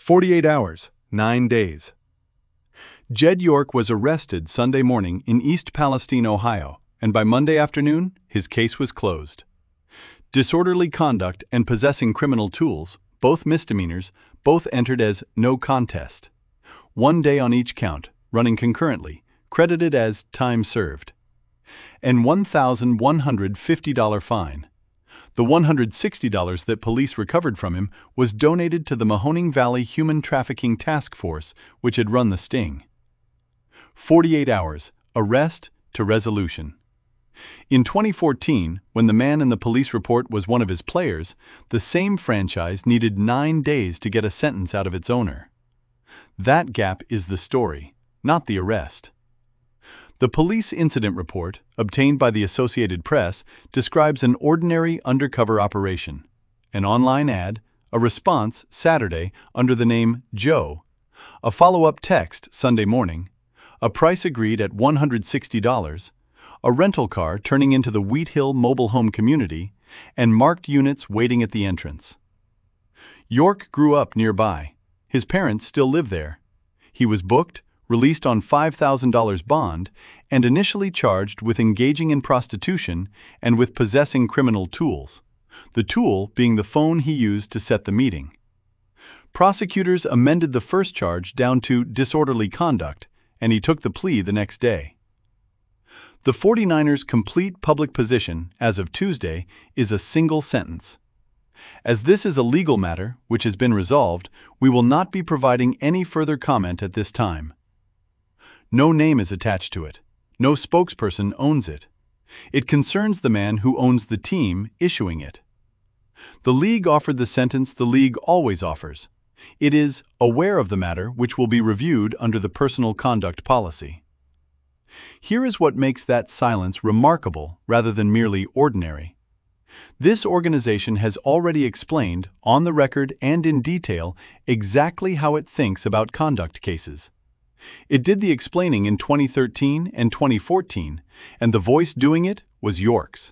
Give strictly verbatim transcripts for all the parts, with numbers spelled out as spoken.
forty-eight hours, nine days. Jed York was arrested Sunday morning in East Palestine, Ohio, and by Monday afternoon, his case was closed. Disorderly conduct and possessing criminal tools, both misdemeanors, both entered as no contest. One day on each count, running concurrently, credited as time served. And one thousand one hundred fifty dollars fine. The one hundred sixty dollars that police recovered from him was donated to the Mahoning Valley Human Trafficking Task Force, which had run the sting. forty-eight hours, arrest to resolution. In twenty fourteen, when the man in the police report was one of his players, the same franchise needed nine days to get a sentence out of its owner. That gap is the story, not the arrest. The police incident report, obtained by the Associated Press, describes an ordinary undercover operation. An online ad, a response Saturday under the name Joe, a follow-up text Sunday morning, a price agreed at one hundred sixty dollars, a rental car turning into the Wheat Hill mobile home community, and marked units waiting at the entrance. York grew up nearby. His parents still live there. He was booked, released on five thousand dollars bond, and initially charged with engaging in prostitution and with possessing criminal tools, the tool being the phone he used to set the meeting. Prosecutors amended the first charge down to disorderly conduct, and he took the plea the next day. The forty-niners' complete public position, as of Tuesday, is a single sentence. As this is a legal matter, which has been resolved, we will not be providing any further comment at this time. No name is attached to it. No spokesperson owns it. It concerns the man who owns the team issuing it. The league offered the sentence the league always offers. It is aware of the matter which will be reviewed under the personal conduct policy. Here is what makes that silence remarkable rather than merely ordinary. This organization has already explained, on the record and in detail, exactly how it thinks about conduct cases. It did the explaining in twenty thirteen and twenty fourteen, and the voice doing it was York's.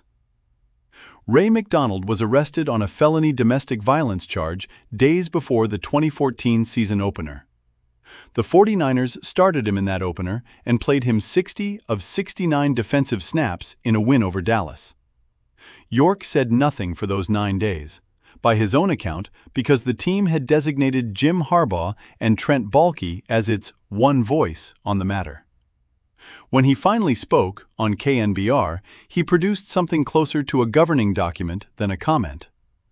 Ray McDonald was arrested on a felony domestic violence charge days before the twenty fourteen season opener. The forty-niners started him in that opener and played him sixty of sixty-nine defensive snaps in a win over Dallas. York said nothing for those nine days, by his own account because the team had designated Jim Harbaugh and Trent Baalke as its one voice on the matter. When he finally spoke on K N B R, he produced something closer to a governing document than a comment.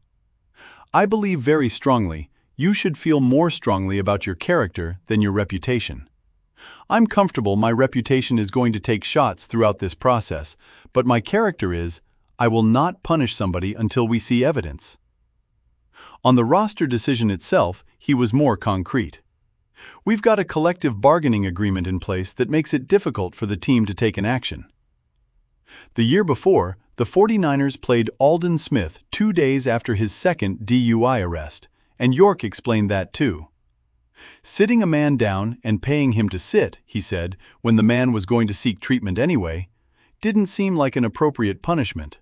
I believe very strongly you should feel more strongly about your character than your reputation. I'm comfortable my reputation is going to take shots throughout this process, but my character is, I will not punish somebody until we see evidence. On the roster decision itself, he was more concrete. We've got a collective bargaining agreement in place that makes it difficult for the team to take an action. The year before, the forty-niners played Aldon Smith two days after his second D U I arrest, and York explained that too. Sitting a man down and paying him to sit, he said, when the man was going to seek treatment anyway, didn't seem like an appropriate punishment.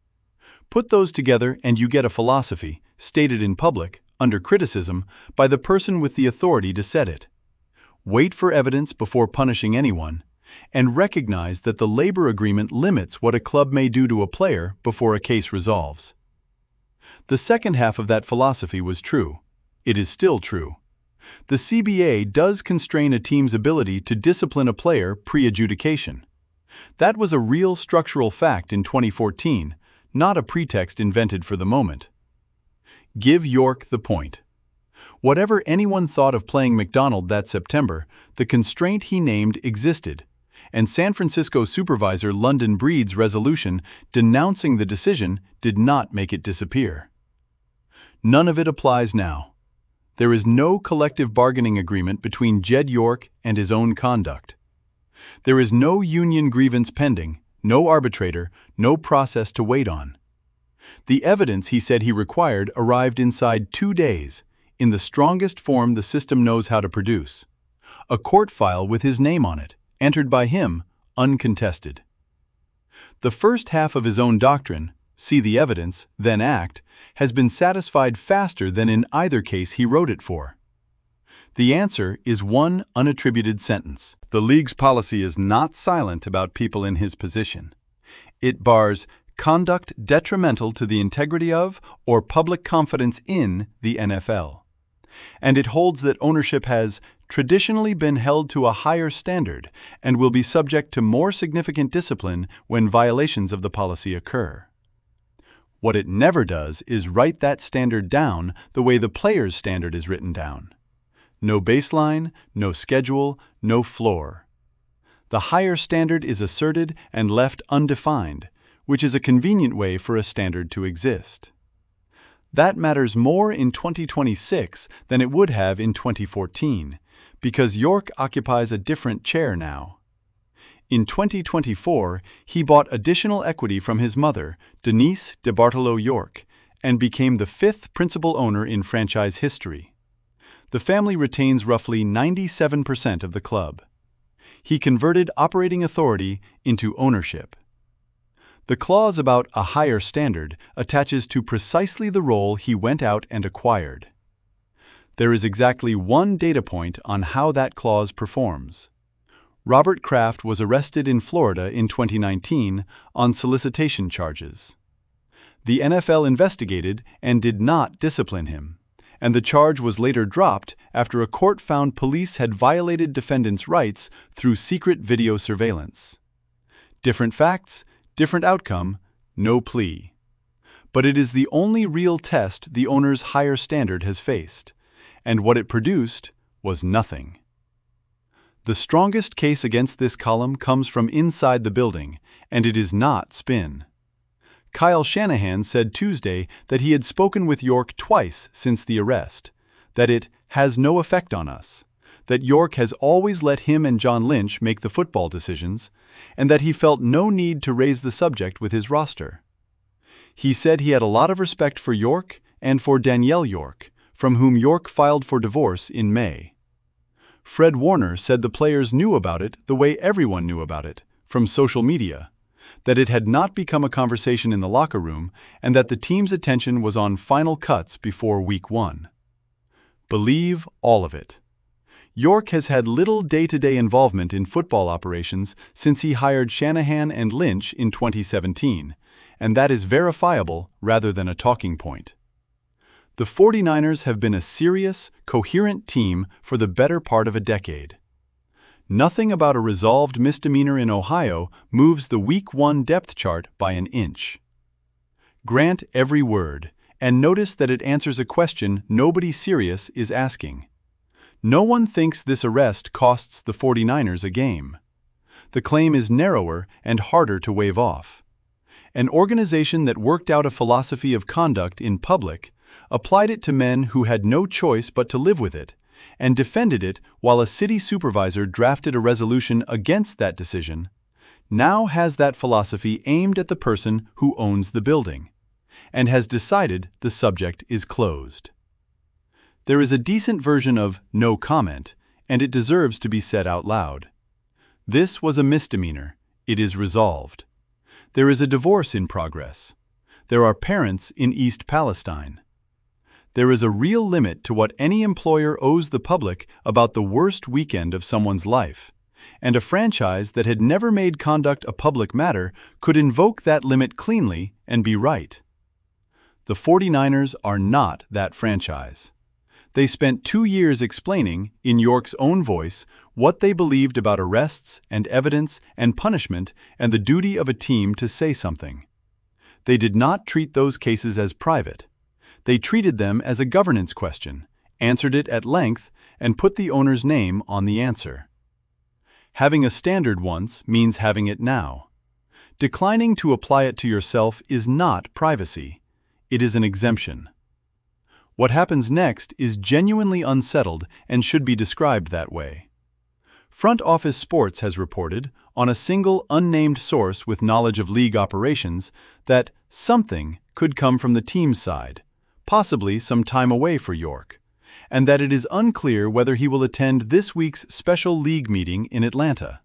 Put those together and you get a philosophy, stated in public, under criticism, by the person with the authority to set it. Wait for evidence before punishing anyone, and recognize that the labor agreement limits what a club may do to a player before a case resolves. The second half of that philosophy was true. It is still true. The C B A does constrain a team's ability to discipline a player pre-adjudication. That was a real structural fact in twenty fourteen, not a pretext invented for the moment. Give York the point. Whatever anyone thought of playing McDonald that September, the constraint he named existed, and San Francisco supervisor London Breed's resolution denouncing the decision did not make it disappear. None of it applies now. There is no collective bargaining agreement between Jed York and his own conduct. There is no union grievance pending, no arbitrator, no process to wait on. The evidence he said he required arrived inside two days, in the strongest form the system knows how to produce. A court file with his name on it, entered by him, uncontested. The first half of his own doctrine, see the evidence, then act, has been satisfied faster than in either case he wrote it for. The answer is one unattributed sentence. The league's policy is not silent about people in his position. It bars conduct detrimental to the integrity of or public confidence in the N F L. And it holds that ownership has traditionally been held to a higher standard and will be subject to more significant discipline when violations of the policy occur. What it never does is write that standard down the way the player's standard is written down. No baseline, no schedule, no floor. The higher standard is asserted and left undefined, which is a convenient way for a standard to exist. That matters more in twenty twenty-six than it would have in twenty fourteen, because York occupies a different chair now. In twenty twenty-four, he bought additional equity from his mother, Denise DeBartolo York, and became the fifth principal owner in franchise history. The family retains roughly ninety-seven percent of the club. He converted operating authority into ownership. The clause about a higher standard attaches to precisely the role he went out and acquired. There is exactly one data point on how that clause performs. Robert Kraft was arrested in Florida in twenty nineteen on solicitation charges. The N F L investigated and did not discipline him, and the charge was later dropped after a court found police had violated defendants' rights through secret video surveillance. Different facts, different outcome, no plea. But it is the only real test the owner's higher standard has faced, and what it produced was nothing. The strongest case against this column comes from inside the building, and it is not spin. Kyle Shanahan said Tuesday that he had spoken with York twice since the arrest, that it has no effect on us, that York has always let him and John Lynch make the football decisions, and that he felt no need to raise the subject with his roster. He said he had a lot of respect for York and for Danielle York, from whom York filed for divorce in May. Fred Warner said the players knew about it the way everyone knew about it, from social media, that it had not become a conversation in the locker room, and that the team's attention was on final cuts before week one. Believe all of it. York has had little day-to-day involvement in football operations since he hired Shanahan and Lynch in twenty seventeen, and that is verifiable rather than a talking point. The forty-niners have been a serious, coherent team for the better part of a decade. Nothing about a resolved misdemeanor in Ohio moves the Week one depth chart by an inch. Grant every word, and notice that it answers a question nobody serious is asking. No one thinks this arrest costs the forty-niners a game. The claim is narrower and harder to wave off. An organization that worked out a philosophy of conduct in public, applied it to men who had no choice but to live with it, and defended it while a city supervisor drafted a resolution against that decision, now has that philosophy aimed at the person who owns the building, and has decided the subject is closed. There is a decent version of no comment, and it deserves to be said out loud. This was a misdemeanor. It is resolved. There is a divorce in progress. There are parents in East Palestine. There is a real limit to what any employer owes the public about the worst weekend of someone's life, and a franchise that had never made conduct a public matter could invoke that limit cleanly and be right. The forty-niners are not that franchise. They spent two years explaining, in York's own voice, what they believed about arrests and evidence and punishment and the duty of a team to say something. They did not treat those cases as private. They treated them as a governance question, answered it at length, and put the owner's name on the answer. Having a standard once means having it now. Declining to apply it to yourself is not privacy. It is an exemption. What happens next is genuinely unsettled and should be described that way. Front Office Sports has reported, on a single unnamed source with knowledge of league operations, that something could come from the team's side, possibly some time away for York, and that it is unclear whether he will attend this week's special league meeting in Atlanta.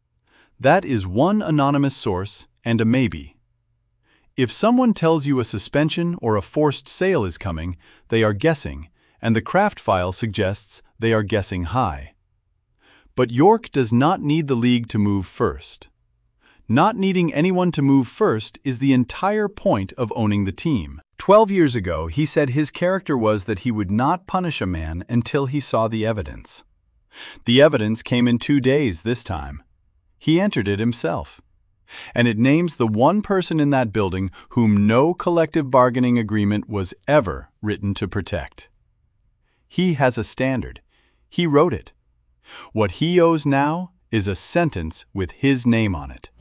That is one anonymous source and a maybe. If someone tells you a suspension or a forced sale is coming, they are guessing, and the Kraft file suggests they are guessing high. But York does not need the league to move first. Not needing anyone to move first is the entire point of owning the team. Twelve years ago, he said his character was that he would not punish a man until he saw the evidence. The evidence came in two days this time. He entered it himself. And it names the one person in that building whom no collective bargaining agreement was ever written to protect. He has a standard. He wrote it. What he owes now is a sentence with his name on it.